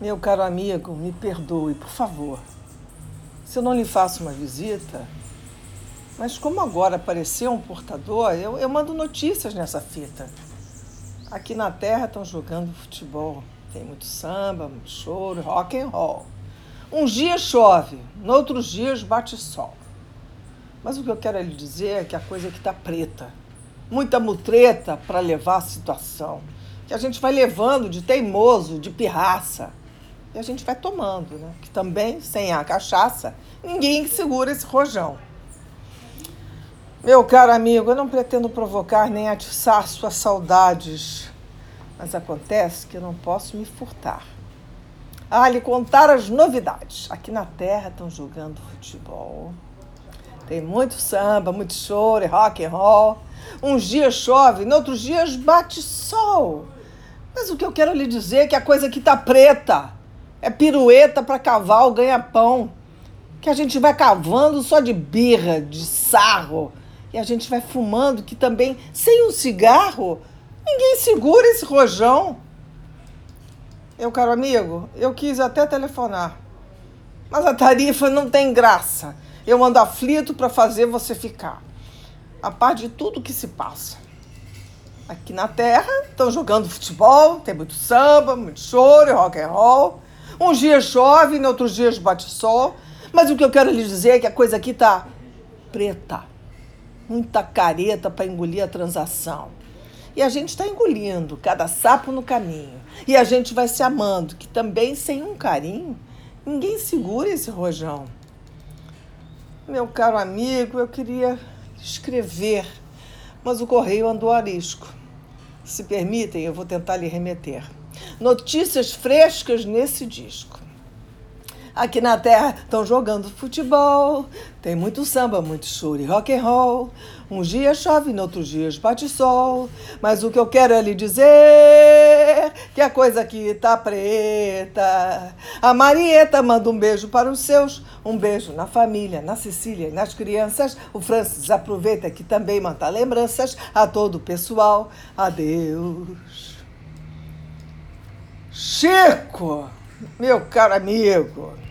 Meu caro amigo, me perdoe, por favor. Se eu não lhe faço uma visita, mas como agora apareceu um portador, eu mando notícias nessa fita. Aqui na terra estão jogando futebol. Tem muito samba, muito choro, rock and roll. Uns dias chove, noutros dias bate sol. Mas o que eu quero lhe dizer é que a coisa aqui está preta. Muita mutreta para levar a situação. Que a gente vai levando de teimoso, de pirraça. E a gente vai tomando, né? Que também, sem a cachaça, ninguém segura esse rojão. Meu caro amigo, eu não pretendo provocar nem atiçar suas saudades. Mas acontece que eu não posso me furtar. Lhe contar as novidades. Aqui na terra estão jogando futebol. Tem muito samba, muito choro, rock and roll. Uns dias chove, noutros dias bate sol. Mas o que eu quero lhe dizer é que a coisa aqui tá preta. É pirueta para cavar o ganha-pão. Que a gente vai cavando só de birra, de sarro. E a gente vai fumando, que também, sem um cigarro, ninguém segura esse rojão. Meu caro amigo, eu quis até telefonar. Mas a tarifa não tem graça. Eu ando aflito para fazer você ficar. A par de tudo que se passa. Aqui na terra estão jogando futebol, tem muito samba, muito choro, rock and roll. Uns dias chove, em outros dias bate sol. Mas o que eu quero lhe dizer é que a coisa aqui tá preta. Muita careta para engolir a transação. E a gente está engolindo cada sapo no caminho. E a gente vai se amando, que também sem um carinho, ninguém segura esse rojão. Meu caro amigo, eu queria escrever, mas o correio andou arisco. Se permitem, eu vou tentar lhe remeter. Notícias frescas nesse disco. Aqui na terra estão jogando futebol, tem muito samba, muito choro e rock and roll. Uns dias chove, noutros dias bate sol. Mas o que eu quero é lhe dizer que a coisa aqui tá preta. A Marieta manda um beijo para os seus, um beijo na família, na Cecília e nas crianças. O Francis aproveita que também manda lembranças a todo o pessoal. Adeus. Chico, meu caro amigo.